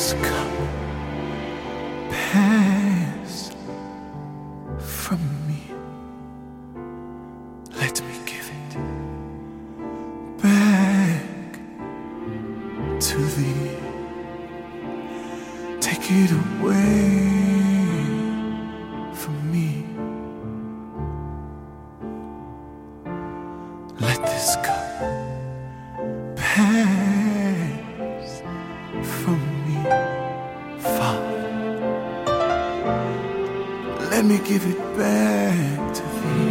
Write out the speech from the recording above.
this cup pass from me. Let me give it back to thee. Take it away from me. Let this cup pass from me, Father. Let me give it back to thee.